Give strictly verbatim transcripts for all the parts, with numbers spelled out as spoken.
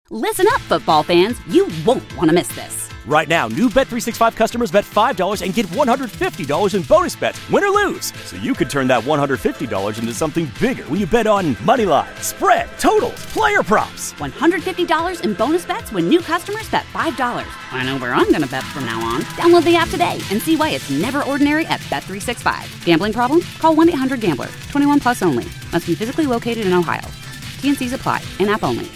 Listen up, football fans. You won't want to miss this. Right now, new Bet three sixty-five customers bet five dollars and get one hundred fifty dollars in bonus bets, win or lose. So you could turn that one hundred fifty dollars into something bigger when you bet on money line, spread, totals, player props. one hundred fifty dollars in bonus bets when new customers bet five dollars. I know where I'm going to bet from now on. Download the app today and see why it's never ordinary at Bet three sixty-five. Gambling problem? Call one eight hundred gambler. twenty-one plus only. Must be physically located in Ohio. T N Cs apply. In-app only.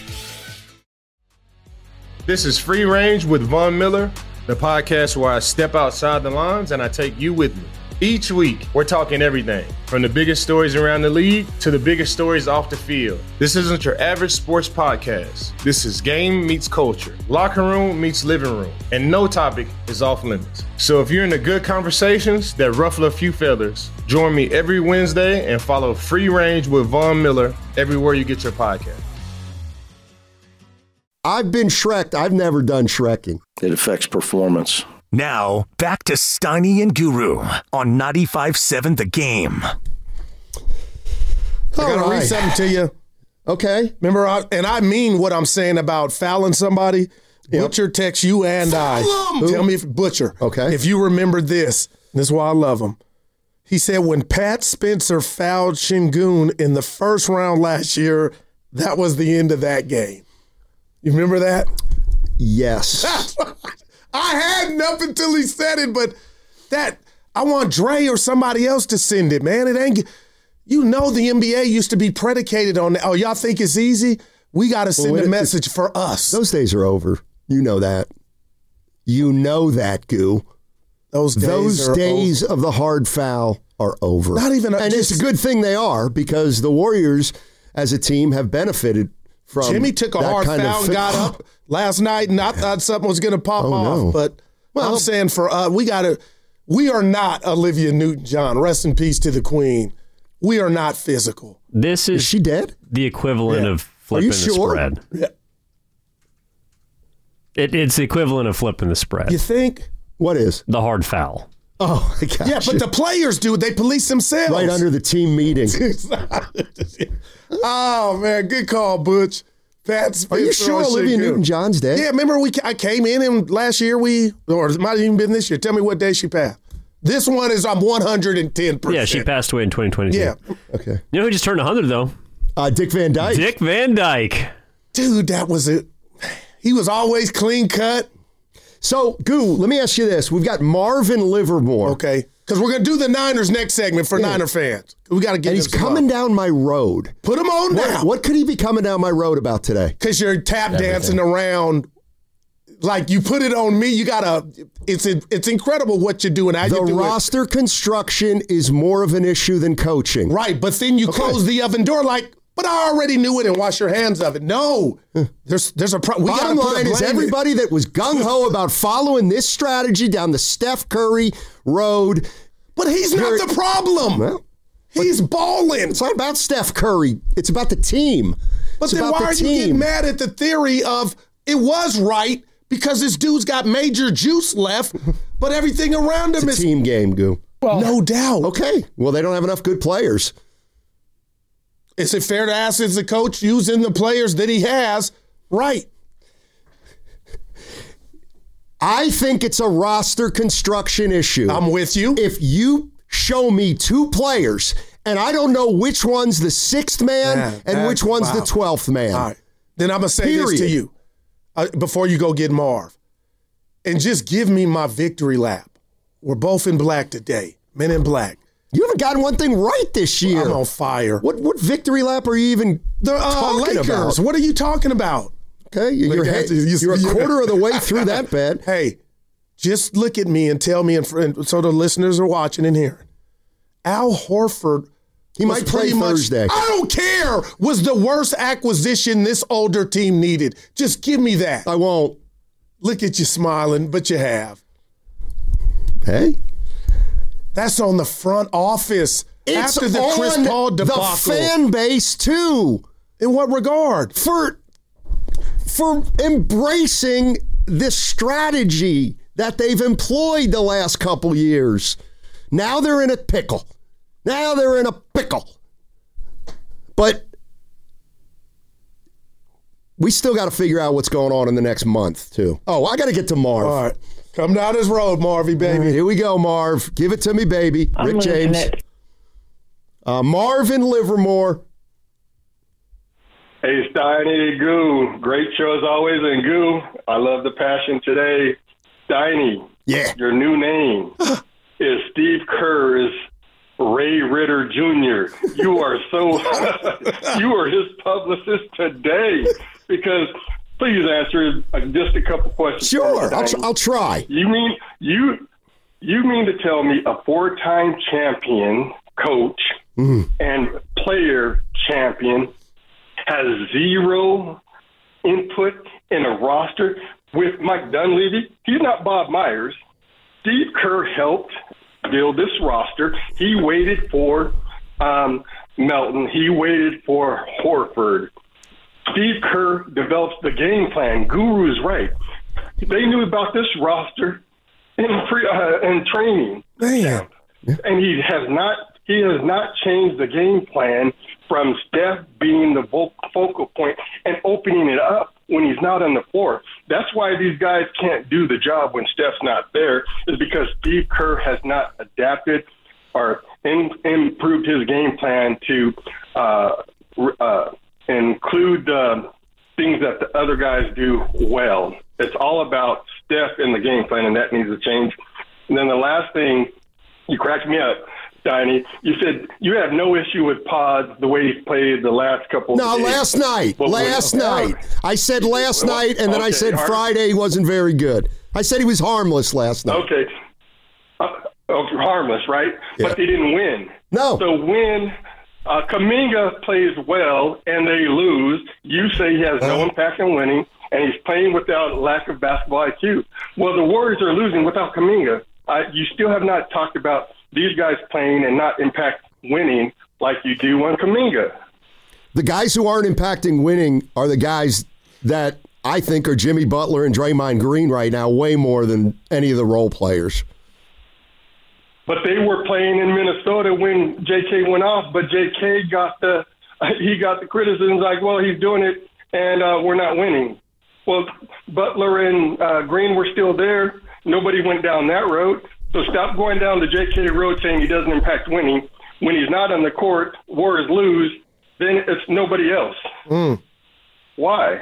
This is Free Range with Von Miller, the podcast where I step outside the lines and I take you with me. Each week, we're talking everything from the biggest stories around the league to the biggest stories off the field. This isn't your average sports podcast. This is game meets culture, locker room meets living room, and no topic is off limits. So if you're into good conversations that ruffle a few feathers, join me every Wednesday and follow Free Range with Von Miller everywhere you get your podcast. I've been Shrek'd. I've never done Shrekking. It affects performance. Now, back to Steiny and Guru on ninety-five seven The Game. I got to All read right. something to you. Okay. Remember, I, and I mean what I'm saying about fouling somebody. Yep. Butcher texts you and I. Foul 'em! Tell me if Butcher. Okay. If you remember this, this is why I love him. He said when Pat Spencer fouled Şengün in the first round last year, that was the end of that game. You remember that? Yes. I had nothing until he said it, but that I want Dre or somebody else to send it, man. It ain't. You know the N B A used to be predicated on that. Oh, y'all think it's easy? We got to send Well, a it- message for us. Those days are over. You know that. You know that, Goo. Those days, Those are days over. of the hard foul are over. Not even a- and just- it's a good thing they are because the Warriors as a team have benefited from Jimmy took a that hard kind foul of and got up last night, and I thought something was going to pop Oh, off. no. But Well- I'm saying for us, we got to. We are not Olivia Newton-John. Rest in peace to the Queen. We are not physical. This is, Is she dead? the equivalent Yeah. of flipping Are you the sure? spread. Yeah. It, it's the equivalent of flipping the spread. You think? What is? The hard foul. Oh, I got Yeah, you. but the players do. They police themselves. right under the team meeting. Oh man, good call, Butch. Pat Are you Spencer sure on Olivia Şengün. Newton-John's dead? Yeah, remember we I came in and last year we, or it might have even been this year. Tell me what day she passed. This one is I'm one hundred ten percent. Yeah, she passed away in twenty twenty-two. Yeah, Okay. You know who just turned one hundred, though? Uh, Dick Van Dyke. Dick Van Dyke. dude, that was it. He was always clean cut. So, Goo, let me ask you this. We've got Marvin Livermore. Okay, because we're gonna do the Niners next segment for Yeah. Niner fans. We got to get. And he's coming down my road. Put him on What, now. what could he be coming down my road about today? Because you're tap dancing around. Like you put it on me, you gotta. It's it's incredible what you're doing. How The you do it. roster construction is more of an issue than coaching. Right, but then you Okay. close the oven door like, but I already knew it and wash your hands of it. No, there's there's a pro- we Bottom gotta put a line is blame in- everybody that was gung-ho about following this strategy down the Steph Curry road. But he's not You're- the problem. Well, he's balling. it's not about Steph Curry. It's about the team. But it's then about why the are you team. getting mad at the theory of it was right because this dude's got major juice left, but everything around him It's a is team game, Goo. no doubt. Okay. Well, they don't have enough good players. Is it fair to ask, is the coach using the players that he has right? I think it's a roster construction issue. I'm with you. If you show me two players and I don't know which one's the sixth man Man, and that- which one's wow. the twelfth man. All right. Then I'm going to say this to Period. you uh, before you go get Marv. And just give me my victory lap. We're both in black today. Men in black. You haven't gotten one thing right this year. I'm on fire. What what victory lap are you even The uh, talking Lakers. about? What are you talking about? Okay, you're, Look, head- you- you're a you- quarter of the way through that bet. Hey, just look at me and tell me, and and so the listeners are watching and hearing. Al Horford, He was might play pretty much- Thursday. I don't care. Was the worst acquisition this older team needed. Just give me that. I won't. Look at you smiling, but you have. Hey, That's on the front office. it's After the Chris on Paul the debacle. fan base too. In what regard? For for embracing this strategy that they've employed the last couple years. Now they're in a pickle. Now they're in a pickle. But we still got to figure out what's going on in the next month, too. Oh, I got to get to Marv. All right. Come down this road, Marvy, baby. Right, here we go, Marv. Give it to me, baby. I'm Rick James. it. Uh, Marv in Livermore. Hey, Steiny, Goo. Great show as always. And Goo, I love the passion today. Steiny, Yeah. your new name is Steve Kerr's Ray Ritter Junior You are so, you are his publicist today because please answer just a couple questions. Sure, I'll, tr- I'll try. You mean, you, you mean to tell me a four-time champion coach Mm. and player champion has zero input in a roster with Mike Dunleavy? He's not Bob Myers. Steve Kerr helped build this roster. He waited for um, Melton. He waited for Horford. Steve Kerr develops the game plan. Guru's right. They knew about this roster in, pre, uh, in training. Man. And he has not he has not changed the game plan from Steph being the vo- focal point and opening it up when he's not on the floor. That's why these guys can't do the job when Steph's not there, is because Steve Kerr has not adapted or in, improved his game plan to uh, uh, include the things that the other guys do well. It's all about Steph in the game plan, and that needs to change. And then the last thing, you cracked me up, Steiny. You said you have no issue with Pods the way he's played the last couple No, of days. last night. But last when- night. I said last Well, night, and then I okay, said all right. Friday he wasn't very good. I said he was harmless last night. Okay. Uh, okay, harmless, right? Yeah. But they didn't win. No. So when uh, Kuminga plays well and they lose, you say he has no impact in winning, and he's playing without lack of basketball I Q. Well, the Warriors are losing without Kuminga. Uh, you still have not talked about these guys playing and not impact winning like you do on Kuminga. The guys who aren't impacting winning are the guys that I think are Jimmy Butler and Draymond Green right now, way more than any of the role players. But they were playing in Minnesota when J K went off, but J K got the he got the criticisms like, well, he's doing it and uh, we're not winning. Well, Butler and uh, Green were still there. Nobody went down that road. So stop going down the J K road saying he doesn't impact winning. When he's not on the court, Warriors lose, then it's nobody else. Mm. Why?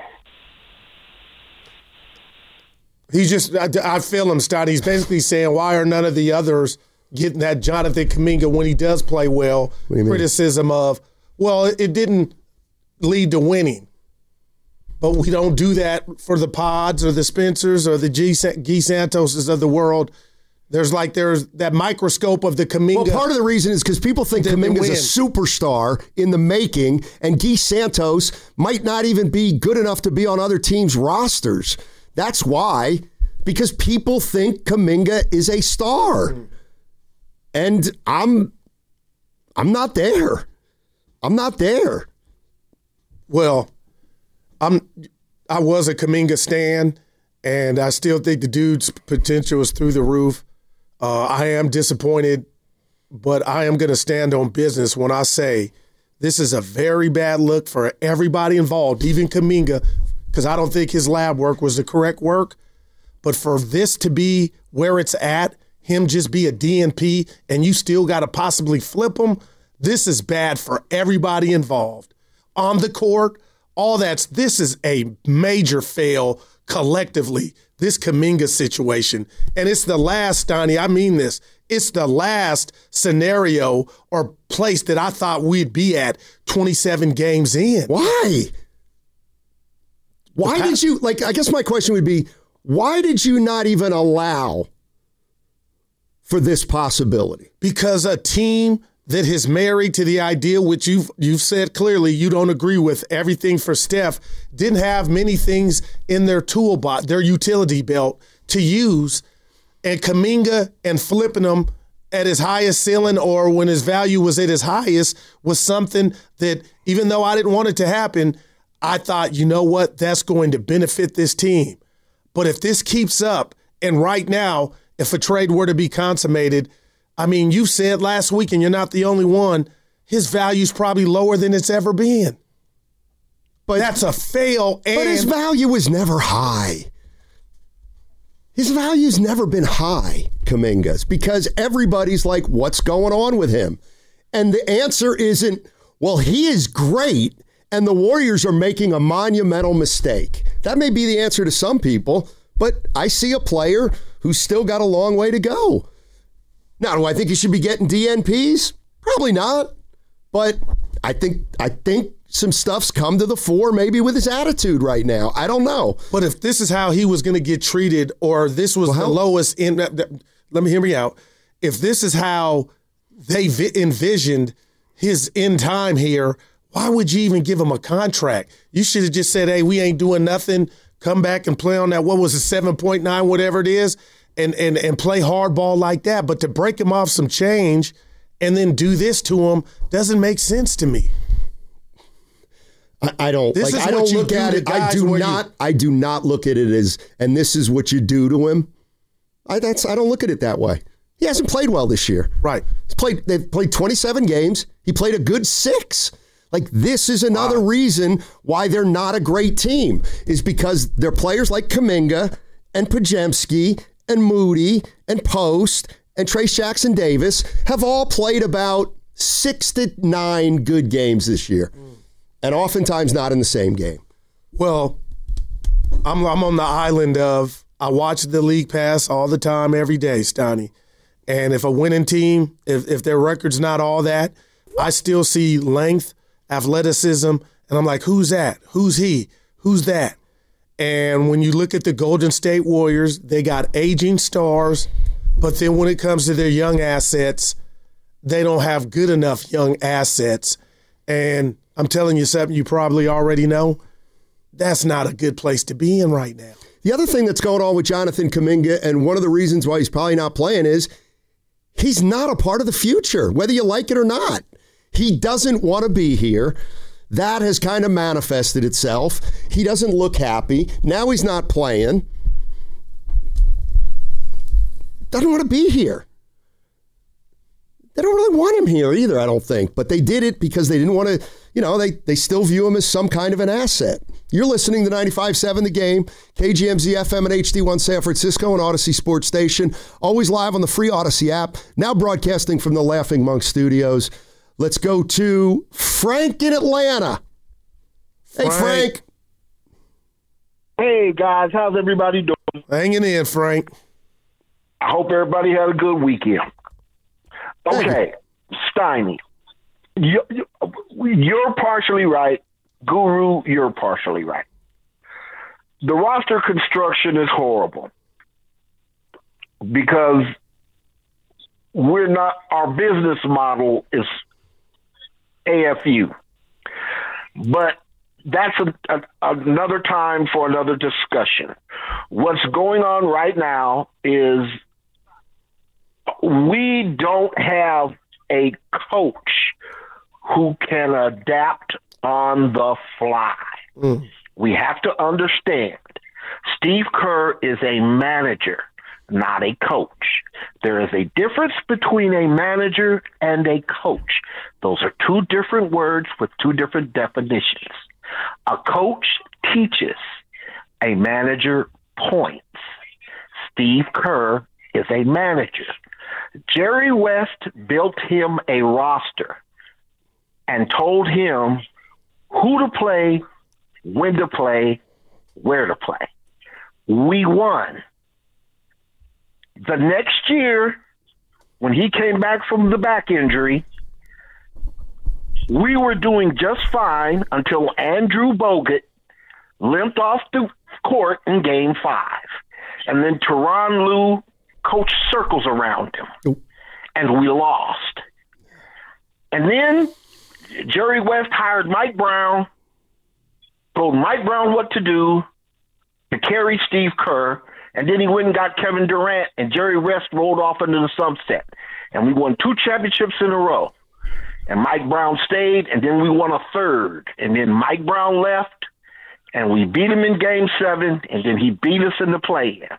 He's just, I, I feel him, Stott. He's basically saying, why are none of the others getting that Jonathan Kuminga when he does play well criticism of, well, it didn't lead to winning. But we don't do that for the Pods or the Spencers or the G. Guy Santoses of the world. There's like there's that microscope of the Kuminga. Well, part of the reason is because people think Kuminga's a superstar in the making, and Guy Santos might not even be good enough to be on other teams' rosters. That's why, because people think Kuminga is a star. And I'm I'm not there. I'm not there. Well, I'm I was a Kuminga stan, and I still think the dude's potential is through the roof. Uh, I am disappointed, but I am going to stand on business when I say this is a very bad look for everybody involved, even Kuminga, because I don't think his lab work was the correct work. But for this to be where it's at, him just be a D N P, and you still got to possibly flip him, this is bad for everybody involved. On the court, all that's, this is a major fail collectively, this Kuminga situation. And it's the last, Donnie, I mean this, it's the last scenario or place that I thought we'd be at twenty-seven games in. Why? Why did you, like, I guess my question would be, why did you not even allow for this possibility? Because a team that is married to the ideal, which you've you've said clearly you don't agree with everything for Steph, didn't have many things in their toolbox, their utility belt to use, and Kuminga and flipping them at his highest ceiling or when his value was at his highest was something that, even though I didn't want it to happen, I thought, you know what, that's going to benefit this team. But if this keeps up, and right now, if a trade were to be consummated, I mean, you said last week, and you're not the only one, his value's probably lower than it's ever been. But that's a fail. And but his value was never high. His value's never been high, Kuminga's, because everybody's like, what's going on with him? And the answer isn't, well, he is great, and the Warriors are making a monumental mistake. That may be the answer to some people, but I see a player who's still got a long way to go. Now, do I think he should be getting D N Ps? Probably not. But I think I think some stuff's come to the fore maybe with his attitude right now. I don't know. But if this is how he was going to get treated, or this was well, the lowest in, let me hear me out. If this is how they vi- envisioned his end time here, why would you even give him a contract? You should have just said, hey, we ain't doing nothing. Come back and play on that, what was it, seven point nine, whatever it is, and, and, and play hardball like that. But to break him off some change and then do this to him doesn't make sense to me. I, I don't. This like, is I what don't you look do at to it. I guys do where not. you- I do not look at it as, and this is what you do to him. I that's. I don't look at it that way. He hasn't played well this year. Right. He's played. They've played twenty-seven games. He played a good six. Like, this is another wow. reason why they're not a great team, is because their players like Kuminga and Podziemski and Moody and Post and Trace Jackson Davis have all played about six to nine good games this year, mm. and oftentimes not in the same game. Well, I'm I'm on the island of, I watch the League Pass all the time, every day, Stoney. And if a winning team, if, if their record's not all that, I still see length, athleticism, and I'm like, who's that? Who's he? Who's that? And when you look at the Golden State Warriors, they got aging stars, but then when it comes to their young assets, they don't have good enough young assets. And I'm telling you something you probably already know, that's not a good place to be in right now. The other thing that's going on with Jonathan Kuminga, and one of the reasons why he's probably not playing, is he's not a part of the future, whether you like it or not. He doesn't want to be here. That has kind of manifested itself. He doesn't look happy. Now he's not playing. Doesn't want to be here. They don't really want him here either, I don't think. But they did it because they didn't want to, you know, they, they still view him as some kind of an asset. You're listening to ninety-five point seven The Game, K G M Z F M and H D one San Francisco and Odyssey Sports Station. Always live on the free Odyssey app. Now broadcasting from the Laughing Monk Studios. Let's go to Frank in Atlanta. Hey, Frank. Frank. Hey, guys. How's everybody doing? Hanging in, Frank. I hope everybody had a good weekend. Okay, Steiny, you, you're partially right. Guru, you're partially right. The roster construction is horrible because we're not, our business model is A F U. But that's a, a, another time for another discussion. What's going on right now is we don't have a coach who can adapt on the fly. Mm. We have to understand, Steve Kerr is a manager, not a coach. There is a difference between a manager and a coach. Those are two different words with two different definitions. A coach teaches, a manager points. Steve Kerr is a manager. Jerry West built him a roster and told him who to play, when to play, where to play. We won. The next year, when he came back from the back injury, we were doing just fine until Andrew Bogut limped off the court in game five. And then Tyronn Lue coached circles around him, and we lost. And then Jerry West hired Mike Brown, told Mike Brown what to do to carry Steve Kerr, and then he went and got Kevin Durant, and Jerry West rolled off into the sunset. And we won two championships in a row. And Mike Brown stayed, and then we won a third. And then Mike Brown left, and we beat him in game seven, and then he beat us in the play-in.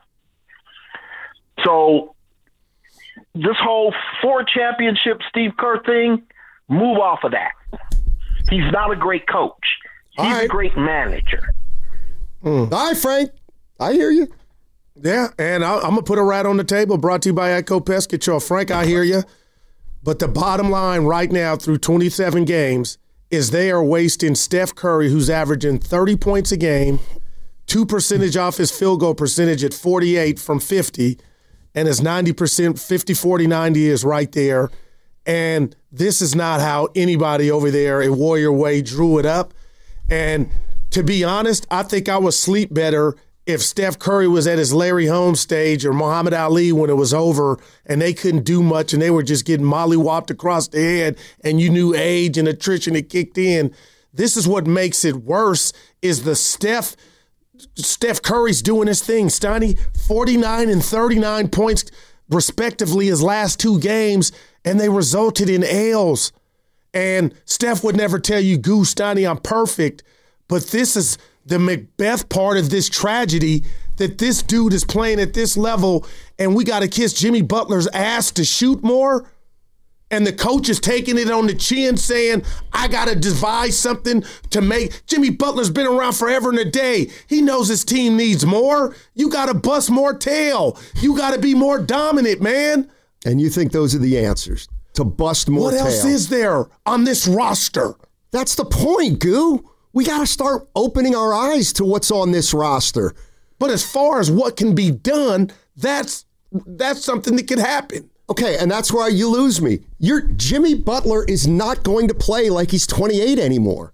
So this whole four championship Steve Kerr thing, move off of that. He's not a great coach. He's right. a great manager. Mm. All right, Frank. I hear you. Yeah, and I, I'm going to put a rat on the table, brought to you by Echo Pest Control. Frank, I hear you. But the bottom line right now through twenty-seven games is they are wasting Steph Curry, who's averaging thirty points a game, two percentage off his field goal percentage at forty-eight from fifty, and his ninety percent, fifty, forty, ninety is right there. And this is not how anybody over there at Warrior Way drew it up. And to be honest, I think I would sleep better if Steph Curry was at his Larry Holmes stage or Muhammad Ali when it was over and they couldn't do much and they were just getting mollywopped across the head and you knew age and attrition had kicked in. This is what makes it worse is the Steph Steph Curry's doing his thing. Steiny, forty-nine and thirty-nine points respectively his last two games, and they resulted in L's. And Steph would never tell you, Goose, Steiny, I'm perfect. But this is the Macbeth part of this tragedy that this dude is playing at this level, and we got to kiss Jimmy Butler's ass to shoot more. And the coach is taking it on the chin saying, I got to devise something to make. Jimmy Butler's been around forever and a day. He knows his team needs more. You got to bust more tail. You got to be more dominant, man. And you think those are the answers, to bust more What tail. else is there on this roster? That's the point, Goo. We got to start opening our eyes to what's on this roster. But as far as what can be done, that's that's something that could happen. Okay, and that's why you lose me. Your Jimmy Butler is not going to play like he's twenty-eight anymore.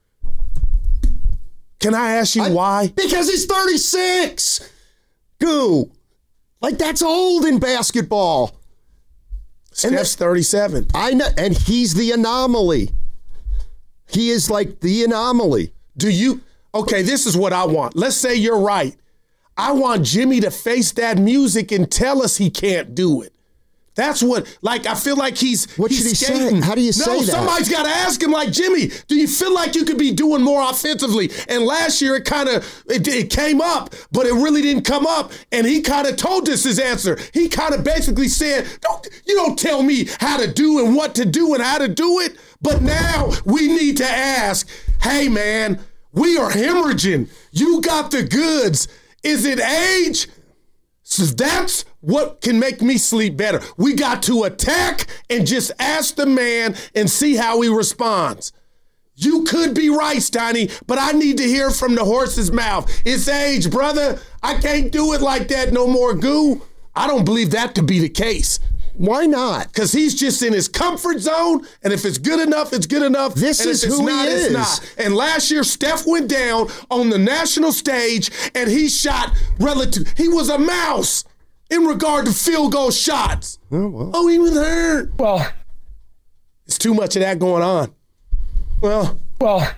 Can I ask you I, why? Because he's thirty-six. Goo. Like, that's old in basketball. Steph's thirty-seven. I know, and he's the anomaly. He is like the anomaly. Do you? Okay, this is what I want. Let's say you're right. I want Jimmy to face that music and tell us he can't do it. That's what, like, I feel like he's What he's should he skating. say? How do you say no, that? somebody's got to ask him, like, Jimmy, do you feel like you could be doing more offensively? And last year it kind of, it, it came up, but it really didn't come up. And he kind of told us his answer. He kind of basically said, don't you don't tell me how to do and what to do and how to do it. But now we need to ask, hey, man, we are hemorrhaging. You got the goods. Is it age? So that's what can make me sleep better. We got to attack and just ask the man and see how he responds. You could be right, Steiny, but I need to hear from the horse's mouth. It's age, brother. I can't do it like that no more, Goo. I don't believe that to be the case. Why not? Because he's just in his comfort zone, and if it's good enough, it's good enough. This and is if it's who not, he it's is. not. And last year, Steph went down on the national stage, and he shot relative. He was a mouse in regard to field goal shots. Oh, well. Oh, he was hurt. Well, it's too much of that going on. Well, well,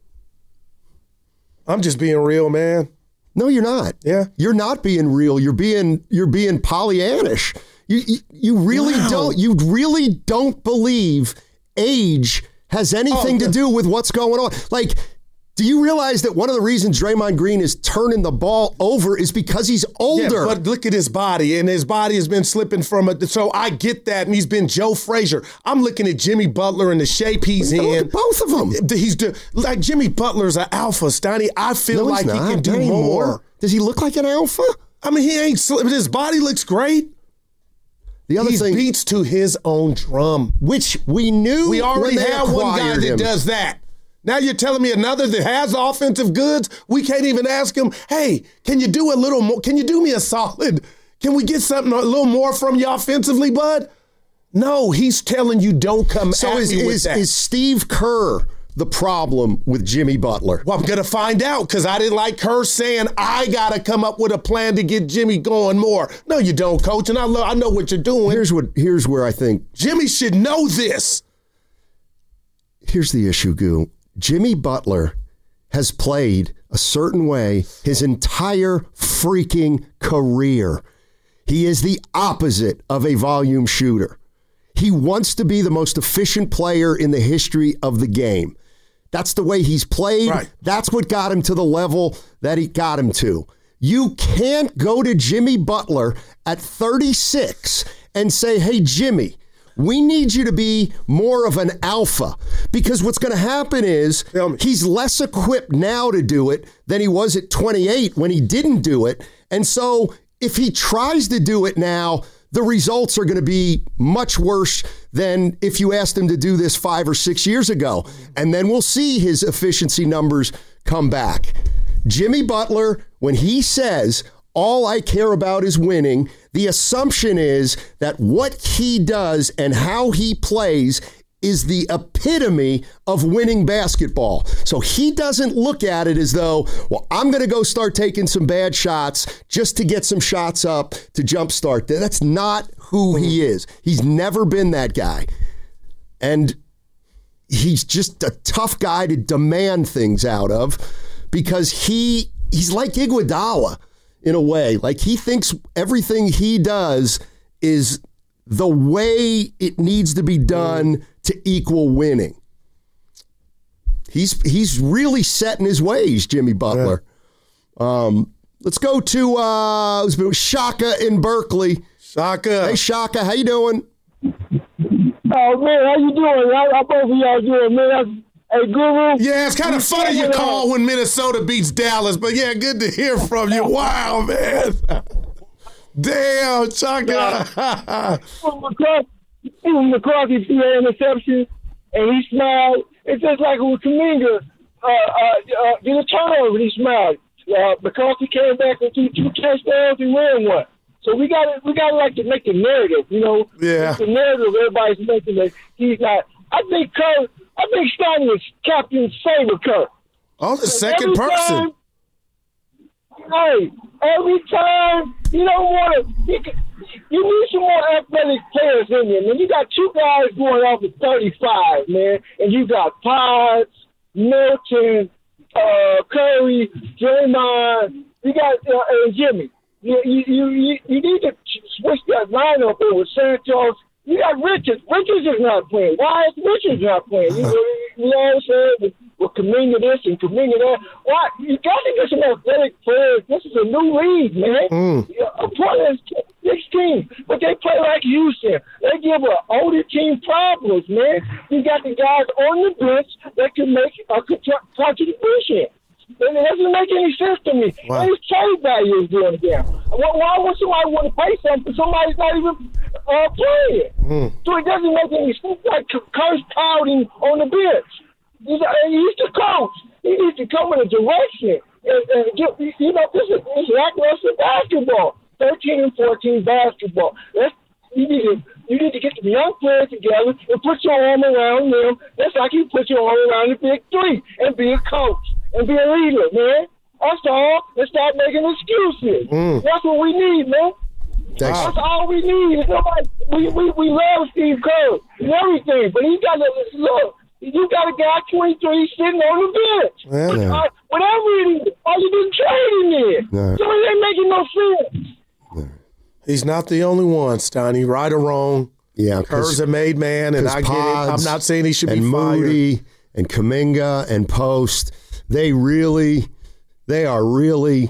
I'm just being real, man. No, you're not. Yeah, you're not being real. You're being you're being Pollyannish. You, you you really Wow. don't you really don't believe age has anything Oh, to do with what's going on. Like, do you realize that one of the reasons Draymond Green is turning the ball over is because he's older? Yeah, but look at his body, and his body has been slipping from it. So I get that, and he's been Joe Frazier. I'm looking at Jimmy Butler and the shape he's Look in. at both of them. He's do, like Jimmy Butler's an alpha, Steiny. I feel No, like he's he not. can do Not more. anymore. Does he look like an alpha? I mean, he ain't slipping. His body looks great. The other He thing, beats to his own drum. which we knew We already when they have one guy acquired that him. does that. Now you're telling me another that has offensive goods? We can't even ask him, hey, can you do a little more? Can you do me a solid? Can we get something a little more from you offensively, bud? No, he's telling you don't come So at is, me with is, that. is Steve Kerr the problem with Jimmy Butler? Well, I'm going to find out because I didn't like her saying, I got to come up with a plan to get Jimmy going more. No, you don't, Coach, and I, lo- I know what you're doing. Here's what. Here's where I think. Jimmy should know this. Here's the issue, Goo. Jimmy Butler has played a certain way his entire freaking career. He is the opposite of a volume shooter. He wants to be the most efficient player in the history of the game. That's the way he's played. Right. That's what got him to the level that he got him to. You can't go to Jimmy Butler at thirty-six and say, hey, Jimmy, We need you to be more of an alpha, because what's going to happen is he's less equipped now to do it than he was at twenty-eight when he didn't do it. And so if he tries to do it now, the results are going to be much worse than if you asked him to do this five or six years ago. And then we'll see his efficiency numbers come back. Jimmy Butler, when he says, all I care about is winning, the assumption is that what he does and how he plays is the epitome of winning basketball. So he doesn't look at it as though, well, I'm going to go start taking some bad shots just to get some shots up to jumpstart. That's not who he is. He's never been that guy. And he's just a tough guy to demand things out of, because he he's like Iguodala in a way. Like, he thinks everything he does is the way it needs to be done to equal winning. He's he's really set in his ways, Jimmy Butler. Yeah. Um, let's go to uh, Shaka in Berkeley. Shaka. Hey, Shaka, how you doing? Oh, man, how you doing? How, how both of y'all doing, man? Hey, Guru. Yeah, it's kind of funny you call when Minnesota beats Dallas, but yeah, good to hear from you. Wow, man. Damn, Shaka. McCarthy threw an interception, and he smiled. It's just like with Kuminga, uh, uh, uh, did a turnover, and he smiled. Uh, McCarthy came back and threw two touchdowns and ran one. So we got to we got to like to make the narrative, you know. Yeah. The narrative everybody's making that he's not. I think Kerr. I think Stein is Captain Saber Kerr. Oh, the second person. Time, hey, every time you don't want to, you, you need some more athletic players in there, man. You got two guys going off at thirty-five, man, and you got Pods, Milton, uh, Curry, Draymond. You got uh, and Jimmy. You, you you you you need to switch that lineup in with Santos. You got Richards. Richards is not playing. Why is Richards not playing? You, you know what I'm saying? With Kuminga this and Kuminga that. Why? You got to get some athletic players. This is a new league, man. Mm. A player is sixteen, but they play like Houston. They give an older team problems, man. You got the guys on the bench that can make a contribution. And it doesn't make any sense to me. Wow. His trade value is going down. Why would somebody want to pay something for somebody's not even uh, playing? Mm. So it doesn't make any sense. Like Curse pouting on the bench. He's, he's the coach. He needs to come in a direction. And, and get, you know, this is, this is lackluster basketball. thirteen and fourteen basketball. That's, you need to you need to get the young players together and put your arm around them. That's like you put your arm around the big three and be a coach. And be a leader, man. That's all. And start making excuses. Mm. That's what we need, man. Thanks. That's all we need. Nobody, we, we, we love Steve Kerr and everything, but he got to look. You got a guy twenty-three sitting on the bench. Yeah, yeah. Uh, whatever it is, all you didn't trade him there. No. So it ain't making no sense. No. He's not the only one, Steiny. Right or wrong. Yeah, Kerr's a made man, and I get it. I'm not saying he should be and fired. Moody and Kuminga and Post. They really, they are really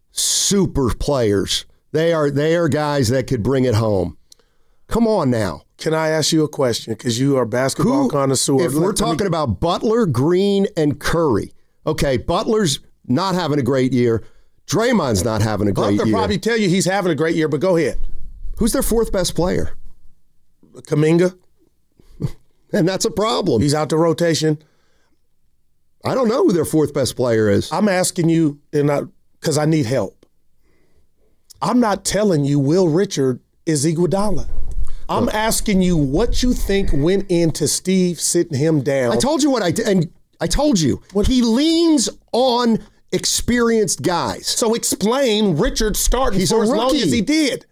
super players. They are they are guys that could bring it home. Come on now. Can I ask you a question? Because you are a basketball Who, connoisseur. If we're talking me... about Butler, Green, and Curry, okay, Butler's not having a great year. Draymond's not having a great Butler year. probably tell you he's having a great year, but go ahead. Who's their fourth best player? Kuminga. And that's a problem. He's out the rotation. I don't know who their fourth best player is. I'm asking you, and because I, I need help. I'm not telling you Will Richard is Iguodala. I'm Look, asking you what you think went into Steve sitting him down. I told you what I did, and I told you. What? He leans on experienced guys. So explain Richard starting He's for a as rookie. long as he did.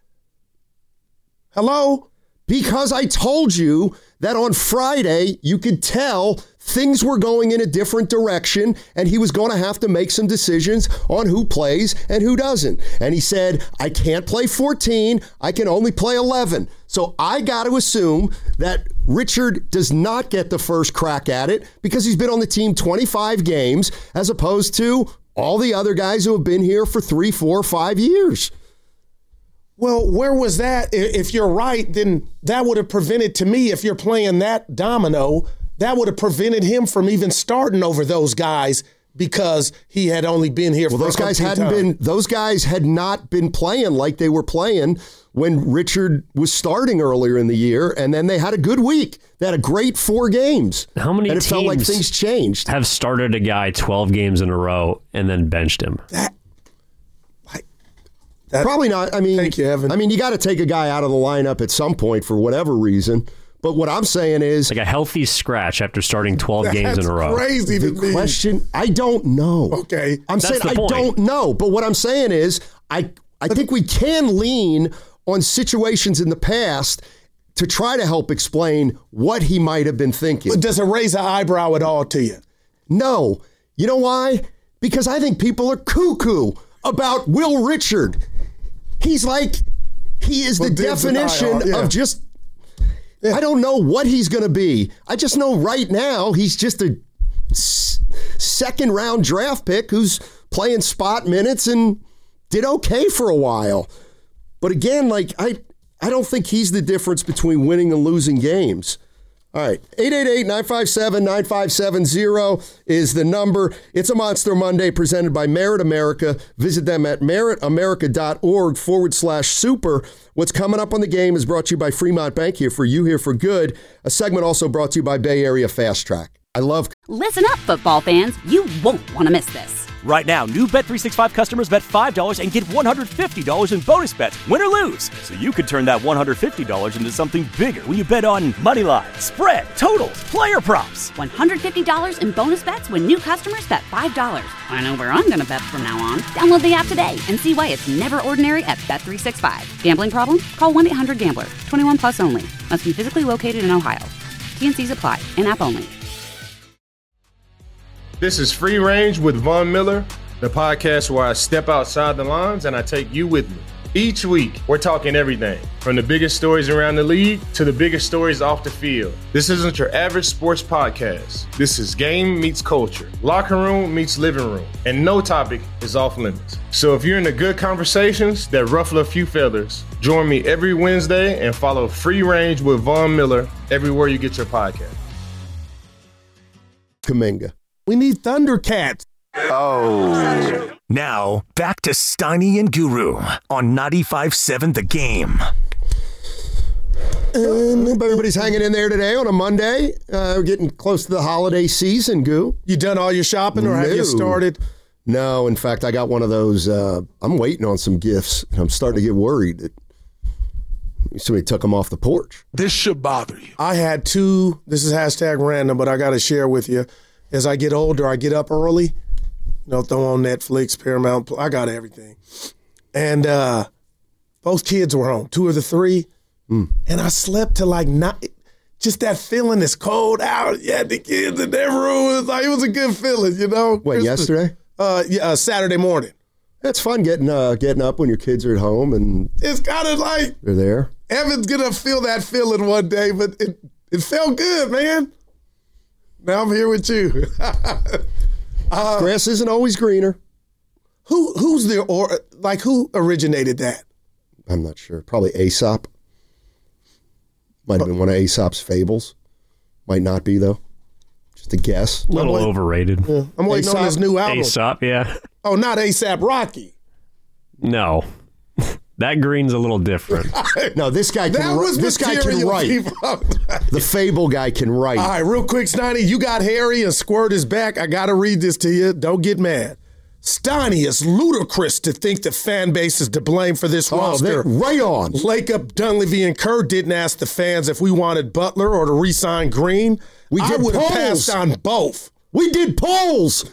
Hello? Because I told you that on Friday you could tell things were going in a different direction and he was going to have to make some decisions on who plays and who doesn't. And he said, I can't play fourteen, I can only play eleven. So I got to assume that Richard does not get the first crack at it because he's been on the team twenty-five games as opposed to all the other guys who have been here for three, four, five years. Well, where was that? If you're right, then that would have prevented, to me, if you're playing that domino, that would have prevented him from even starting over those guys because he had only been here well, for those a guys hadn't time. been those guys had not been playing like they were playing when Richard was starting earlier in the year, and then they had a good week. They had a great four games. How many and it teams felt like things changed. have started a guy twelve games in a row and then benched him? That, like, that, Probably not. I mean, thank you, Evan. I mean, you got to take a guy out of the lineup at some point for whatever reason. But what I'm saying is, Like a healthy scratch after starting twelve games that's in a row. crazy to the me. question, I don't know. Okay. I'm That's saying the I point. don't know. But what I'm saying is, I I think we can lean on situations in the past to try to help explain what he might have been thinking. But does it raise an eyebrow at all to you? No. You know why? Because I think people are cuckoo about Will Richard. He's like, he is Well, the dibs and definition I, yeah. of just, I don't know what he's going to be. I just know right now he's just a s- second round draft pick who's playing spot minutes and did okay for a while. But again, like, I, I don't think he's the difference between winning and losing games. All right, eight eight eight, nine five seven, nine five seven zero is the number. It's a Monster Monday presented by Merit America. Visit them at meritamerica.org forward slash super. What's coming up on the game is brought to you by Fremont Bank, here for you, here for good. A segment also brought to you by Bay Area Fast Track. I love... Listen up, football fans. You won't want to miss this. Right now, new Bet three sixty-five customers bet five dollars and get one hundred fifty dollars in bonus bets, win or lose. So you could turn that one hundred fifty dollars into something bigger when you bet on money line, spread, totals, player props. one hundred fifty dollars in bonus bets when new customers bet five dollars. I know where I'm going to bet from now on. Download the app today and see why it's never ordinary at Bet three sixty-five. Gambling problem? Call one eight hundred gambler. twenty-one plus only. Must be physically located in Ohio. T N Cs apply. In-app only. This is Free Range with Von Miller, the podcast where I step outside the lines and I take you with me. Each week, we're talking everything from the biggest stories around the league to the biggest stories off the field. This isn't your average sports podcast. This is game meets culture, locker room meets living room, and no topic is off limits. So if you're into good conversations that ruffle a few feathers, join me every Wednesday and follow Free Range with Von Miller everywhere you get your podcast. Kuminga. We need Thundercats. Oh. Now, back to Steiny and Guru on ninety-five point seven The Game. And hope everybody's hanging in there today on a Monday. Uh, we're getting close to the holiday season, Goo. You done all your shopping or have you No. started? No, in fact, I got one of those. Uh, I'm waiting on some gifts, and I'm starting to get worried that somebody took them off the porch. This should bother you. I had two, this is hashtag random, but I got to share with you. As I get older, I get up early. You know, throw on Netflix, Paramount. I got everything. And uh, both kids were home, two of the three. Mm. And I slept till like not, just that feeling it's cold out. Yeah, the kids in their room. It was, like, it was a good feeling, you know? What, Christmas. yesterday? Uh, yeah, uh, Saturday morning. It's fun getting uh, getting up when your kids are at home and It's kind of like they're there. Evan's going to feel that feeling one day, but it, it felt good, man. Now I'm here with you. uh, Grass isn't always greener. Who who's the or like who originated that? I'm not sure. Probably Aesop. Might have been one of Aesop's fables. Might not be though. Just a guess. A little wait- overrated. Yeah. I'm waiting on Aesop? his new album. Aesop, yeah. Oh, not ASAP Rocky. No. That green's a little different. No, this guy can. That ri- was this guy can material, write. people. The fable guy can write. All right, real quick, Steiny, you got Harry and Squirt is back. I got to read this to you. Don't get mad. Steiny, it's ludicrous to think the fan base is to blame for this Oh, roster. they're right on. Lakeup, Dunleavy, and Kerr didn't ask the fans if we wanted Butler or to re-sign Green. We I did would have polls. passed on both. We did polls.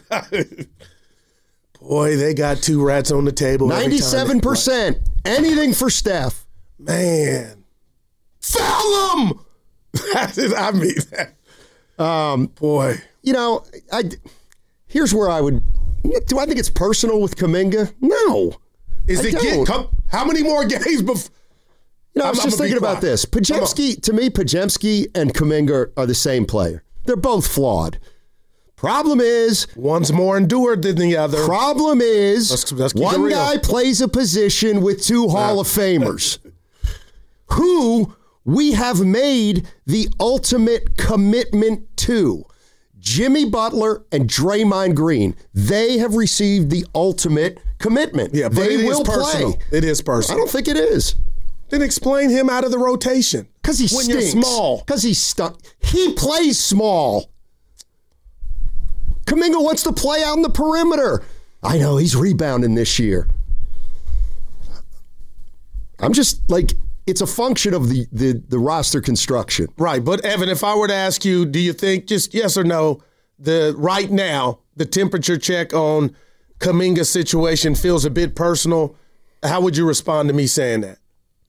Boy, they got two rats on the table. every time they Ninety-seven percent. Anything for Steph. Man. Foul him! I mean, Um, boy. You know, I. Here's where I would. Do I think it's personal with Kuminga? No. Is I it get, don't. come, how many more games before? You know, I was I'm- just I'm gonna thinking be about quiet. this. Pajemski, to me, Pajemski and Kuminga are the same player. They're both flawed. Problem is, one's more endured than the other. Problem is, let's, let's keep one it real. guy plays a position with two Hall Yeah. of Famers who we have made the ultimate commitment to. Jimmy Butler and Draymond Green. They have received the ultimate commitment. Yeah, but they it will is personal. play. It is personal. I don't think it is. Then explain him out of the rotation. Because he when stinks. you're small. Because he's stuck. He plays small. Kuminga wants to play out in the perimeter. I know, he's rebounding this year. I'm just like, it's a function of the, the, the roster construction. Right, but Evan, if I were to ask you, do you think, just yes or no, the right now, the temperature check on Kuminga's situation feels a bit personal, how would you respond to me saying that?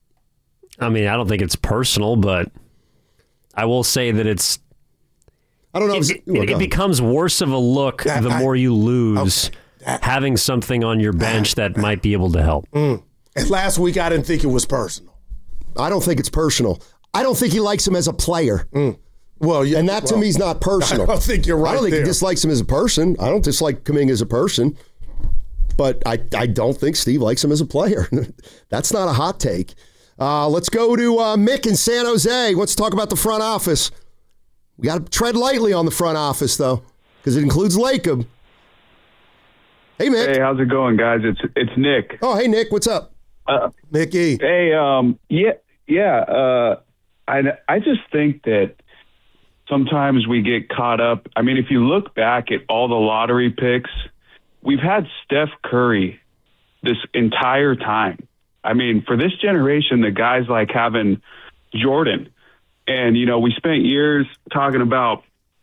I mean, I don't think it's personal, but I will say that it's I don't know. It, It, it, it becomes worse of a look That- the I- more you lose, Okay. That- having something on your bench that might be able to help. Mm. And last week, I didn't think it was personal. I don't think it's personal. I don't think he likes him as a player. Mm. Well, yeah, and that to well, me is not personal. I don't think you're right I don't think there. he dislikes him as a person. I don't dislike Kuminga as a person. But I, I don't think Steve likes him as a player. That's not a hot take. Uh, let's go to uh, Mick in San Jose. Let's talk about the front office. We got to tread lightly on the front office, though, because it includes Lacob. Hey, Mick. Hey, how's it going, guys? It's it's Nick. Oh, hey, Nick. What's up? Uh, Nicky. Hey, um, yeah, yeah. Uh, I I just think that sometimes we get caught up. I mean, if you look back at all the lottery picks, we've had Steph Curry this entire time. I mean, for this generation, the guys like having Jordan. And, you know, we spent years talking about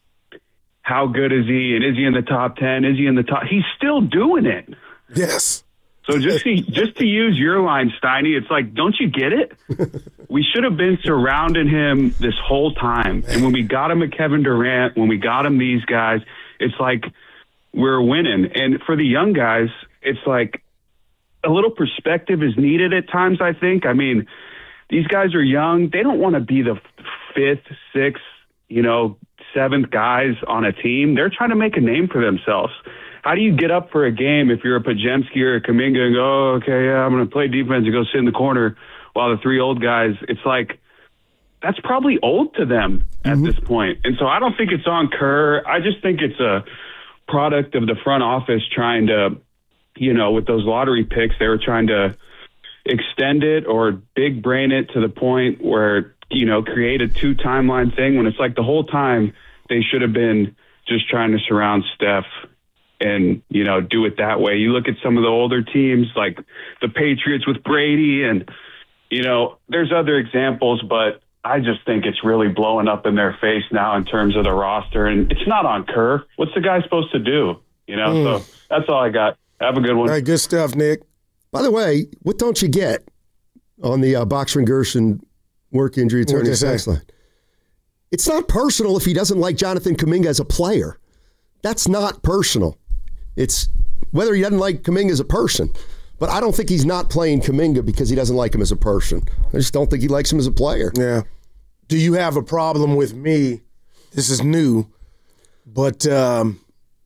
how good is he and is he in the top ten? Is he in the top? He's still doing it. Yes. So just to, just to use your line, Steiny, it's like, don't you get it? We should have been surrounding him this whole time. And when we got him a Kevin Durant, when we got him these guys, it's like we're winning. And for the young guys, it's like a little perspective is needed at times, I think. I mean, these guys are young. They don't want to be the fifth, sixth, you know, seventh guys on a team. They're trying to make a name for themselves. How do you get up for a game if you're a Podziemski or a Kuminga and go, oh, okay, yeah, I'm going to play defense and go sit in the corner while the three old guys, it's like, that's probably old to them at mm-hmm. this point. And so I don't think it's on Kerr. I just think it's a product of the front office trying to, you know, with those lottery picks, they were trying to extend it or big brain it to the point where, you know, create a two timeline thing when it's like the whole time they should have been just trying to surround Steph and, you know, do it that way. You look at some of the older teams like the Patriots with Brady and, you know, there's other examples, but I just think it's really blowing up in their face now in terms of the roster. And it's not on Kerr. What's the guy supposed to do? You know, mm. so that's all I got. Have a good one. All right, good stuff, Nick. By the way, what don't you get on the uh, Boxer and Gerson work injury attorney sex line? It's not personal if he doesn't like Jonathan Kuminga as a player. That's not personal. It's whether he doesn't like Kuminga as a person. But I don't think he's not playing Kuminga because he doesn't like him as a person. I just don't think he likes him as a player. Yeah. Do you have a problem with me? This is new, but um,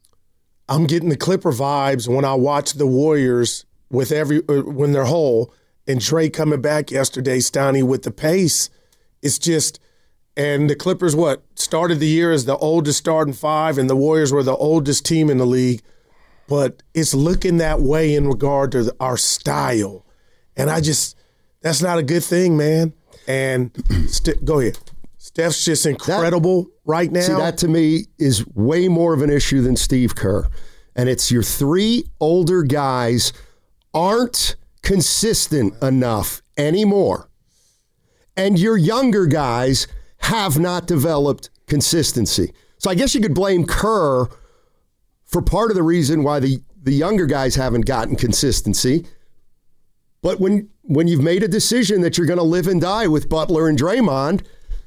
I'm getting the Clipper vibes when I watch the Warriors with every uh, when they're whole, and Trey coming back yesterday, Steiny, with the pace. It's just, and the Clippers, what, started the year as the oldest starting five, and the Warriors were the oldest team in the league. But it's looking that way in regard to our style. And I just, that's not a good thing, man. And st- go ahead. Steph's just incredible that, right now. See, that to me is way more of an issue than Steve Kerr. And it's your three older guys aren't consistent enough anymore. And your younger guys have not developed consistency. So I guess you could blame Kerr for part of the reason why the, the younger guys haven't gotten consistency. But when when you've made a decision that you're going to live and die with Butler and Draymond,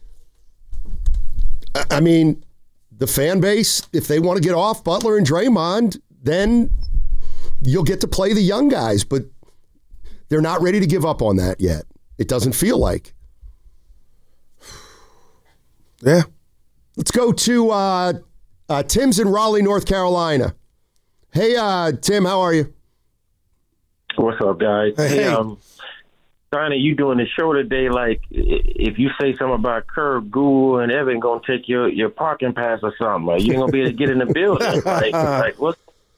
I mean, the fan base, if they want to get off Butler and Draymond, then you'll get to play the young guys. But they're not ready to give up on that yet. It doesn't feel like. Yeah. Let's go to uh, Uh, Tim's in Raleigh, North Carolina. Hey, uh, Tim, how are you? What's up, guys? Hey, hey um, Steiner, you doing the show today? Like, if you say something about Kerr, Google, and Evan gonna take your, your parking pass or something, like, you ain't gonna be able to get in the building. Like, like what?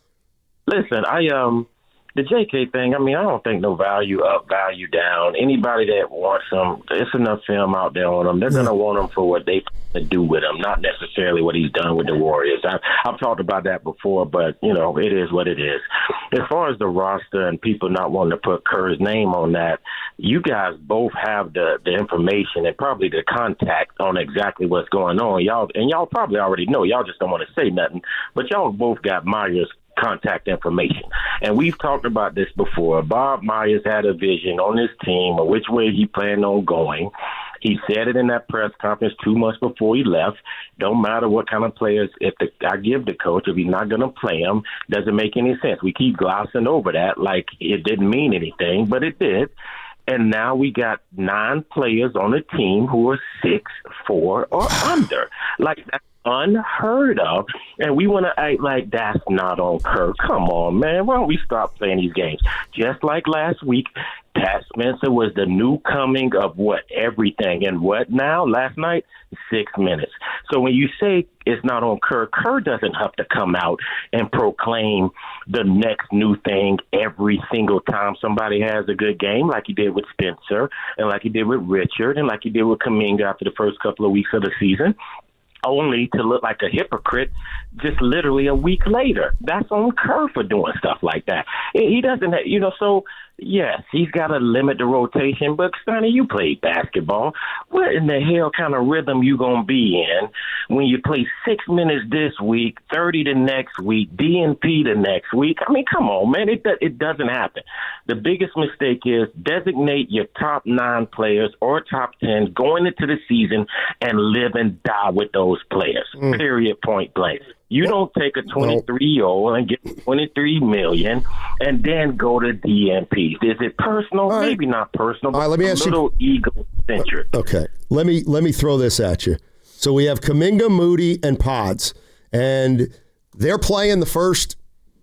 Listen, I um, the J K thing. I mean, I don't think no value up, value down. Anybody that wants him, it's enough film out there on him. They're gonna want him for what they to do with him, not necessarily what he's done with the Warriors. I've, I've talked about that before, but, you know, it is what it is. As far as the roster and people not wanting to put Kerr's name on that, you guys both have the, the information and probably the contact on exactly what's going on. Y'all and y'all probably already know. Y'all just don't want to say nothing, but y'all both got Myers' contact information. And we've talked about this before. Bob Myers had a vision on his team of which way he planned on going. He said it in that press conference two months before he left. Don't matter what kind of players, if the, I give the coach, if he's not going to play them, doesn't make any sense. We keep glossing over that like it didn't mean anything, but it did. And now we got nine players on the team who are six, four, or under. Like, that's unheard of. And we want to act like that's not on Kerr. Come on, man. Why don't we stop playing these games? Just like last week, Pat Spencer was the new coming of what? Everything. And what now? Last night, six minutes. So when you say it's not on Kerr, Kerr doesn't have to come out and proclaim the next new thing every single time somebody has a good game, like he did with Spencer and like he did with Richard and like he did with Kuminga after the first couple of weeks of the season, only to look like a hypocrite just literally a week later. That's on Kerr for doing stuff like that. He doesn't have, you know, so yes, he's got to limit the rotation, but Sonny, you played basketball. What in the hell kind of rhythm you going to be in when you play six minutes this week, thirty the next week, D N P the next week? I mean, come on, man. It, it doesn't happen. The biggest mistake is designate your top nine players or top ten going into the season and live and die with those players, mm. period, point blank. You don't take a twenty-three-year-old and get twenty-three million dollars and then go to D N Ps. Is it personal? Right. Maybe not personal, but right, let me a ask little you... egocentric. Okay, let me let me throw this at you. So we have Kuminga, Moody, and Pods, and they're playing the first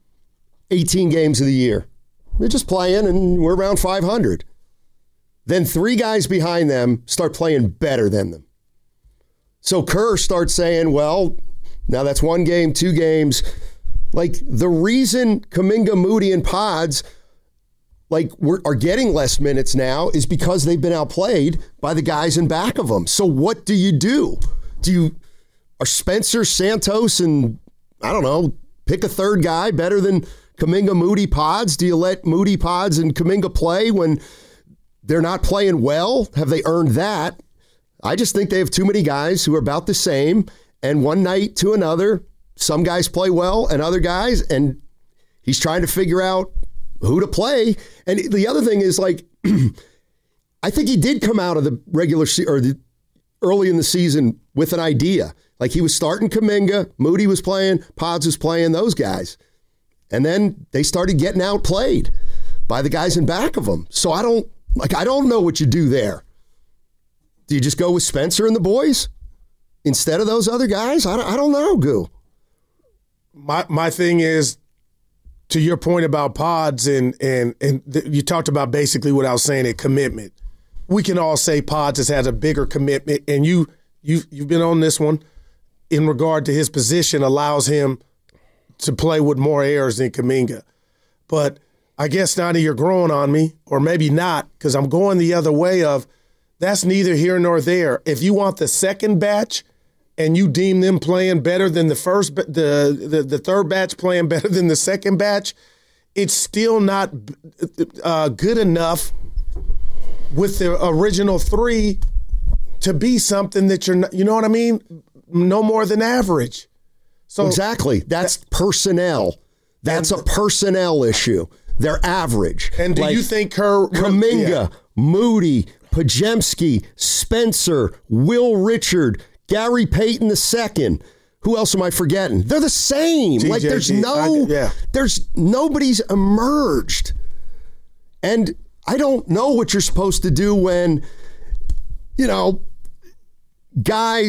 eighteen games of the year. They're just playing, and we're around five hundred. Then three guys behind them start playing better than them. So Kerr starts saying, well, now that's one game, two games. Like, the reason Kuminga, Moody, and Pods like we're, are getting less minutes now is because they've been outplayed by the guys in back of them. So what do you do? Do you are Spencer, Santos, and I don't know, pick a third guy better than Kuminga, Moody, Pods? Do you let Moody, Pods, and Kuminga play when they're not playing well? Have they earned that? I just think they have too many guys who are about the same. And one night to another, some guys play well and other guys, and he's trying to figure out who to play. And the other thing is, like, I think he did come out of the regular se- or the early in the season with an idea. Like, he was starting Kuminga, Moody was playing, Pods was playing, those guys. And then they started getting outplayed by the guys in back of them. So I don't, like, I don't know what you do there. Do you just go with Spencer and the boys instead of those other guys? I don't, I don't know, Goo. My my thing is, to your point about Pods, and and and th- you talked about basically what I was saying, a commitment. We can all say Pods has had a bigger commitment, and you you you've been on this one in regard to his position allows him to play with more errors than Kuminga. But I guess now that you're growing on me, or maybe not, because I'm going the other way of that's neither here nor there. If you want the second batch, and you deem them playing better than the first, the, the the third batch playing better than the second batch, it's still not uh, good enough with the original three to be something that you're not, you know what I mean? No more than average. So exactly. That's that, personnel. That's and, a personnel issue. They're average. And do like, you think Kerr, Kuminga, yeah. Moody, Podziemski, Spencer, Will Richard, Gary Payton the second. Who else am I forgetting? They're the same. G J, like there's no, I, yeah. there's nobody's emerged. And I don't know what you're supposed to do when, you know, guys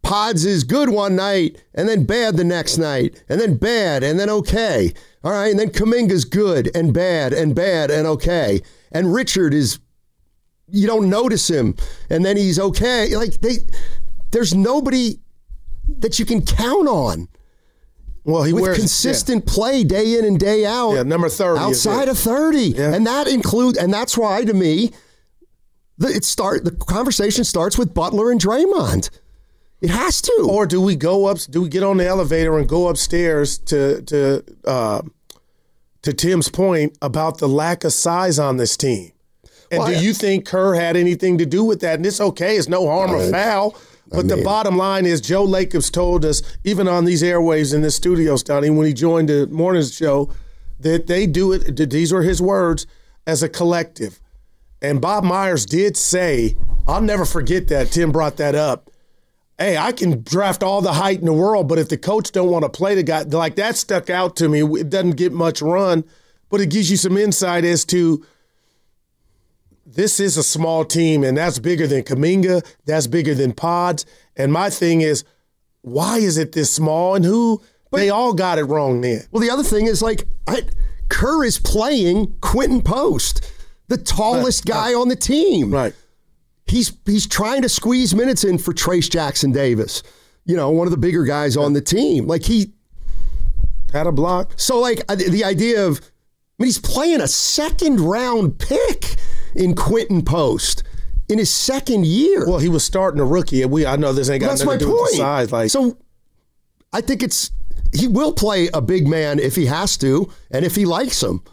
Pods is good one night and then bad the next night and then bad and then okay. All right, and then Kuminga's good and bad and bad and okay. And Richard is, you don't notice him and then he's okay. Like they, there's nobody that you can count on. Well, he with wears consistent yeah. play day in and day out. Yeah, number thirty. Outside of thirty. Yeah. And that includes, and that's why to me, the, it start the conversation starts with Butler and Draymond. It has to. Or do we go up? Do we get on the elevator and go upstairs to to uh, to Tim's point about the lack of size on this team? And well, do I, you think Kerr had anything to do with that? And it's okay; it's no harm or foul. But I mean, the bottom line is, Joe Lacobs told us, even on these airwaves in this studio, Stoney, when he joined the morning show, that they do it. These were his words, as a collective. And Bob Myers did say, I'll never forget that. Tim brought that up. Hey, I can draft all the height in the world, but if the coach don't want to play the guy, like that stuck out to me. It doesn't get much run, but it gives you some insight as to this is a small team, and that's bigger than Kuminga. That's bigger than Pods. And my thing is, why is it this small? And who? But, they all got it wrong then. Well, the other thing is, like, I, Kerr is playing Quentin Post, the tallest right, guy right. on the team. Right. He's he's trying to squeeze minutes in for Trace Jackson Davis, you know, one of the bigger guys on the team. Like, he had a block. So, like, the idea of, I mean, he's playing a second round pick in Quentin Post in his second year. Well, he was starting a rookie, and we I know this ain't got well, nothing to do point. with the size. Like, so I think it's he will play a big man if he has to, and if he likes him.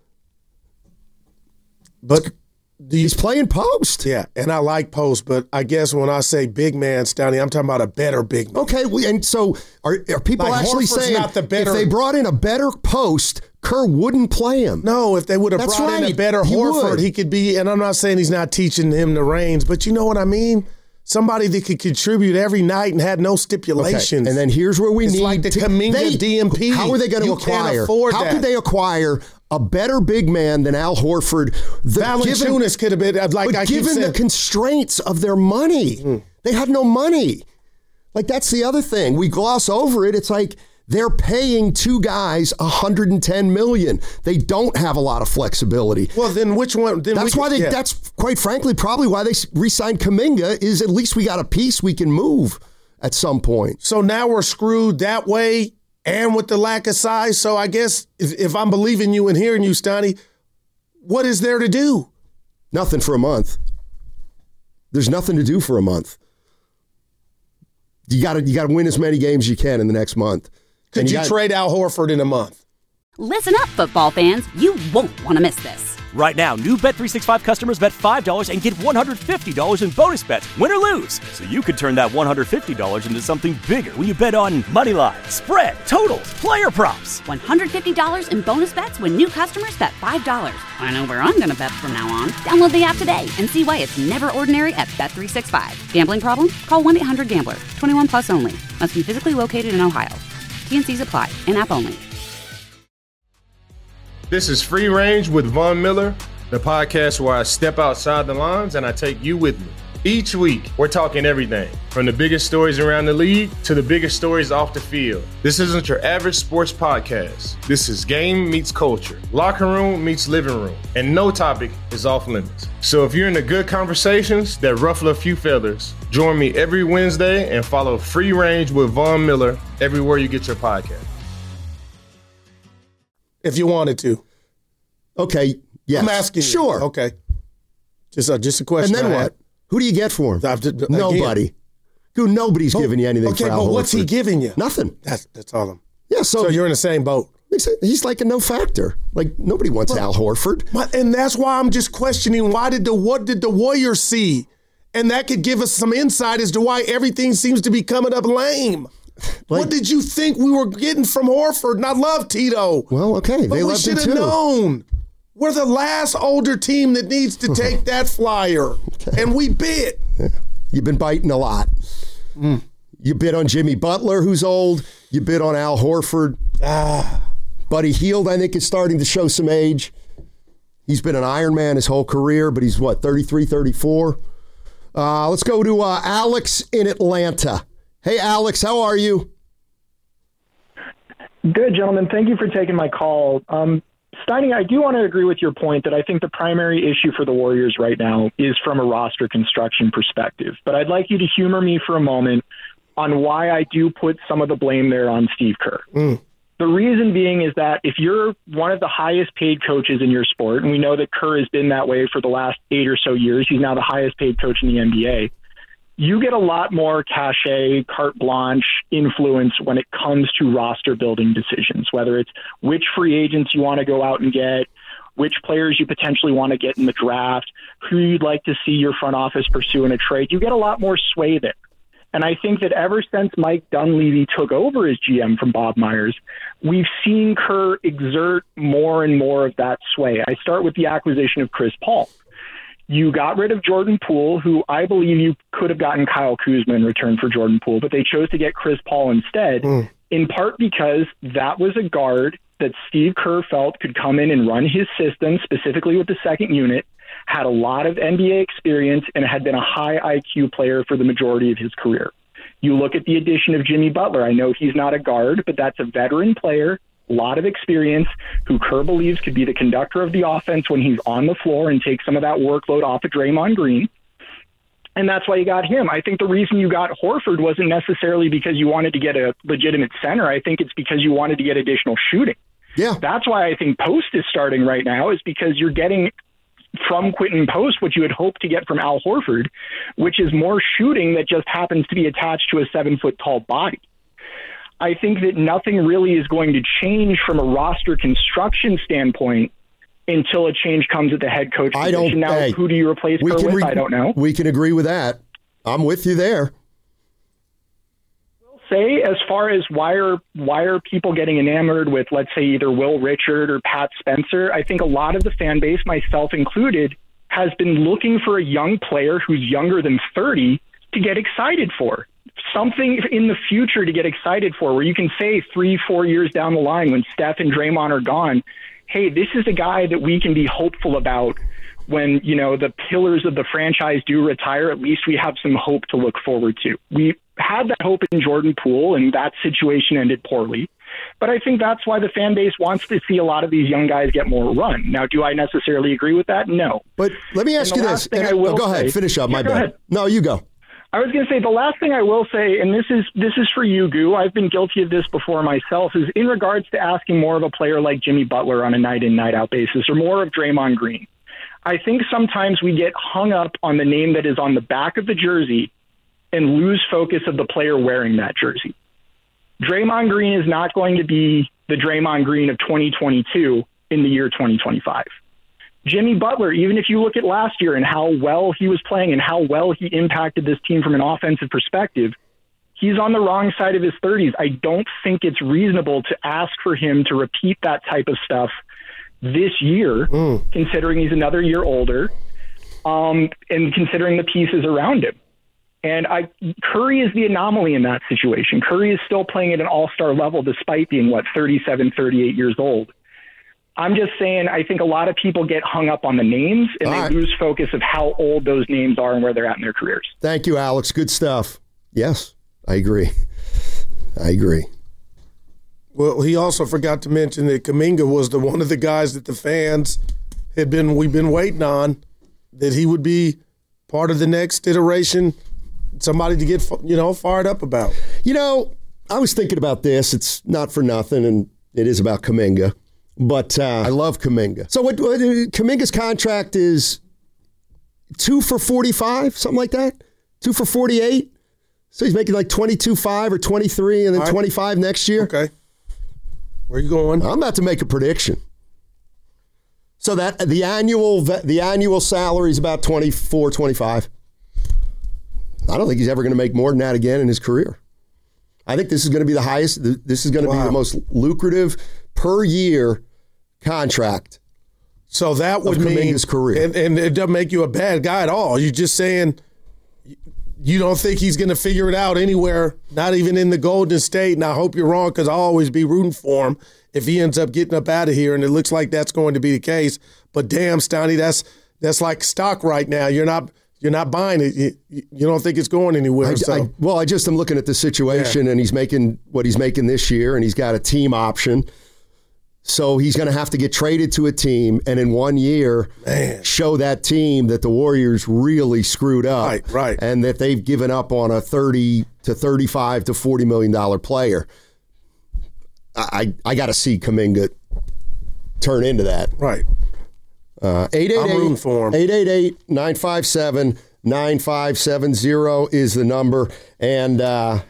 But he's playing Post. Yeah, and I like Post, but I guess when I say big man, Stoney, I'm talking about a better big man. Okay, and so are, are people like actually Horford's saying not the better, if they brought in a better Post, Kerr wouldn't play him? No, if they would have That's brought right. in a better he Horford, would. he could be, and I'm not saying he's not teaching him the reins, but you know what I mean? Somebody that could contribute every night and had no stipulations. Okay. And then here's where we it's need like the to, Kuminga they, D M P. How are they going to you acquire? Can't afford how that. could they acquire a better big man than Al Horford? The, Valanciunas could have been like but I given keep the constraints of their money, mm. they had no money. Like, that's the other thing. We gloss over it. It's like they're paying two guys one hundred ten million dollars. They don't have a lot of flexibility. Well, then which one? Then that's we why could, they. yeah. That's quite frankly probably why they re-signed Kuminga. Is at least we got a piece we can move at some point. So now we're screwed that way, and with the lack of size. So I guess if, if I'm believing you and hearing you, Stoney, what is there to do? Nothing for a month. There's nothing to do for a month. You got to you got to win as many games as you can in the next month. Could you, you gotta, trade Al Horford in a month? Listen up, football fans. You won't want to miss this. Right now, new Bet three sixty-five customers bet five dollars and get one hundred fifty dollars in bonus bets, win or lose. So you could turn that one hundred fifty dollars into something bigger when you bet on money line, spread, totals, player props. one hundred fifty dollars in bonus bets when new customers bet five dollars. I know where I'm going to bet from now on. Download the app today and see why it's never ordinary at Bet three sixty-five. Gambling problem? Call one eight hundred gambler. twenty-one plus only. Must be physically located in Ohio. T N Cs apply. In-app only. This is Free Range with Von Miller, the podcast where I step outside the lines and I take you with me. Each week, we're talking everything from the biggest stories around the league to the biggest stories off the field. This isn't your average sports podcast. This is game meets culture, locker room meets living room, and no topic is off limits. So if you're into good conversations that ruffle a few feathers, join me every Wednesday and follow Free Range with Von Miller everywhere you get your podcast. If you wanted to. Okay, yes. I'm asking you. Sure. Okay. Just, uh, just a question. And then I what? had. Who do you get for him? Again. Nobody. Who? Nobody's but, giving you anything okay, for Al but what's Horford. he giving you? Nothing. That's that's all I'm. Yeah, so, so you're in the same boat. He's like a no factor. Like, nobody wants but, Al Horford. But, and that's why I'm just questioning, why did the what did the Warriors see? And that could give us some insight as to why everything seems to be coming up lame. Like, what did you think we were getting from Horford? And I love Tito. Well, okay. But they we should have known. We're the last older team that needs to take that flyer. Okay. And we bit. You've been biting a lot. Mm. You bit on Jimmy Butler, who's old. You bit on Al Horford. Ah. Buddy Hield, I think, is starting to show some age. He's been an Iron Man his whole career, but he's, what, thirty-three, thirty-four? Uh, let's go to uh, Alex in Atlanta. Hey, Alex, how are you? Good, gentlemen. Thank you for taking my call. Um, Steiny, I do want to agree with your point that I think the primary issue for the Warriors right now is from a roster construction perspective. But I'd like you to humor me for a moment on why I do put some of the blame there on Steve Kerr. Mm. The reason being is that if you're one of the highest paid coaches in your sport, and we know that Kerr has been that way for the last eight or so years, he's now the highest paid coach in the N B A, you get a lot more cachet, carte blanche influence when it comes to roster building decisions, whether it's which free agents you want to go out and get, which players you potentially want to get in the draft, who you'd like to see your front office pursue in a trade. You get a lot more sway there. And I think that ever since Mike Dunleavy took over as G M from Bob Myers, we've seen Kerr exert more and more of that sway. I start with the acquisition of Chris Paul. You got rid of Jordan Poole, who I believe you could have gotten Kyle Kuzma in return for Jordan Poole, but they chose to get Chris Paul instead, mm. in part because that was a guard that Steve Kerr felt could come in and run his system, specifically with the second unit, had a lot of N B A experience, and had been a high I Q player for the majority of his career. You look at the addition of Jimmy Butler. I know he's not a guard, but that's a veteran player, a lot of experience, who Kerr believes could be the conductor of the offense when he's on the floor and take some of that workload off of Draymond Green. And that's why you got him. I think the reason you got Horford wasn't necessarily because you wanted to get a legitimate center. I think it's because you wanted to get additional shooting. Yeah. That's why I think Post is starting right now, is because you're getting from Quentin Post what you had hoped to get from Al Horford, which is more shooting that just happens to be attached to a seven-foot-tall body. I think that nothing really is going to change from a roster construction standpoint until a change comes at the head coach position. I don't, now, hey, who do you replace Kerr with? Re- I don't know. We can agree with that. I'm with you there. Say, as far as why are why are people getting enamored with, let's say, either Will Richard or Pat Spencer, I think a lot of the fan base, myself included, has been looking for a young player who's younger than thirty to get excited for. Something in the future to get excited for, where you can say three, four years down the line when Steph and Draymond are gone, hey, this is a guy that we can be hopeful about when, you know, the pillars of the franchise do retire. At least we have some hope to look forward to. We had that hope in Jordan Poole, and that situation ended poorly. But I think that's why the fan base wants to see a lot of these young guys get more run. Now, do I necessarily agree with that? No. But let me ask you this. And I will oh, go say, ahead. Finish up. My yeah, bad. Ahead. No, you go. I was going to say the last thing I will say, and this is this is for you, Goo. I've been guilty of this before myself, is in regards to asking more of a player like Jimmy Butler on a night-in, night-out basis, or more of Draymond Green. I think sometimes we get hung up on the name that is on the back of the jersey and lose focus of the player wearing that jersey. Draymond Green is not going to be the Draymond Green of twenty twenty-two in the year twenty twenty-five. Jimmy Butler, even if you look at last year and how well he was playing and how well he impacted this team from an offensive perspective, he's on the wrong side of his thirties. I don't think it's reasonable to ask for him to repeat that type of stuff this year, mm. considering he's another year older, um, and considering the pieces around him. And I, Curry is the anomaly in that situation. Curry is still playing at an all-star level despite being, what, thirty-seven, thirty-eight years old. I'm just saying, I think a lot of people get hung up on the names, and all they right. lose focus of how old those names are and where they're at in their careers. Thank you, Alex. Good stuff. Yes, I agree. I agree. Well, he also forgot to mention that Kuminga was the one of the guys that the fans had been, we've been waiting on, that he would be part of the next iteration, somebody to get, you know, fired up about. You know, I was thinking about this. It's not for nothing, and it is about Kuminga. But uh, I love Kuminga. So what, what Kuminga's contract is two for forty-five, something like that? Two for forty-eight? So he's making like twenty-two five or twenty-three and then right. twenty-five next year? Okay. Where are you going? I'm about to make a prediction. So that the annual the annual salary is about twenty-four, twenty-five. I don't think he's ever going to make more than that again in his career. I think this is going to be the highest. This is going to wow. be the most lucrative per year contract. So that would mean his career, and, and it doesn't make you a bad guy at all. You're just saying you don't think he's going to figure it out anywhere, not even in the Golden State. And I hope you're wrong, because I'll always be rooting for him if he ends up getting up out of here, and it looks like that's going to be the case. But damn, Steiny, that's that's like stock right now. You're not you're not buying it. You, you don't think it's going anywhere. I, so. I, well, I just am looking at the situation, yeah. and he's making what he's making this year, and he's got a team option. So he's going to have to get traded to a team, and in one year, Man. show that team that the Warriors really screwed up, right, right. and that they've given up on a thirty to thirty-five to forty million dollar player. I I got to see Kuminga turn into that. Right. Uh, eight eight eight, nine five seven, nine five seven zero is the number. And uh,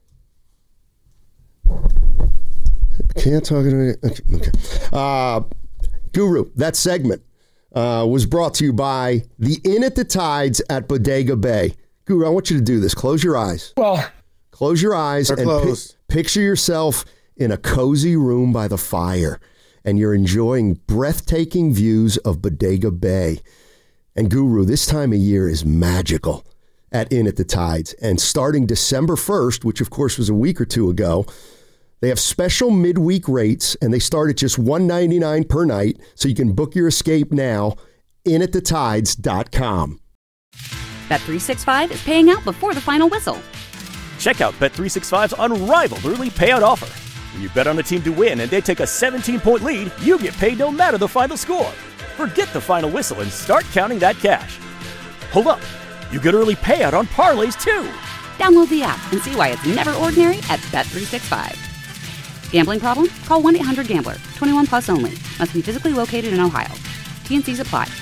can't talk to me. Okay. okay. Uh, Guru, that segment uh, was brought to you by the Inn at the Tides at Bodega Bay. Guru, I want you to do this. Close your eyes. Well, close your eyes They're and closed. pi- picture yourself in a cozy room by the fire, and you're enjoying breathtaking views of Bodega Bay. And Guru, this time of year is magical at Inn at the Tides. And starting December first, which of course was a week or two ago, they have special midweek rates, and they start at just one hundred ninety-nine dollars per night, so you can book your escape now, in at the tides dot com. Bet three sixty-five is paying out before the final whistle. Check out Bet three sixty-five's unrivaled early payout offer. When you bet on a team to win and they take a seventeen-point lead, you get paid no matter the final score. Forget the final whistle and start counting that cash. Hold up. You get early payout on parlays, too. Download the app and see why it's never ordinary at Bet three sixty-five. Gambling problem? Call one eight hundred gambler. twenty-one plus only. Must be physically located in Ohio. T N Cs apply.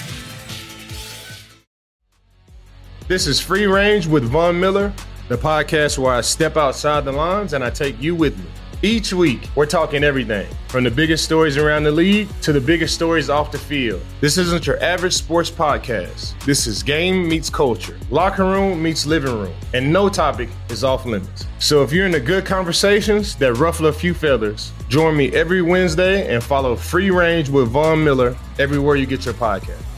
This is Free Range with Von Miller, the podcast where I step outside the lines and I take you with me. Each week, we're talking everything from the biggest stories around the league to the biggest stories off the field. This isn't your average sports podcast. This is game meets culture, locker room meets living room, and no topic is off limits. So if you're into good conversations that ruffle a few feathers, join me every Wednesday and follow Free Range with Von Miller everywhere you get your podcast.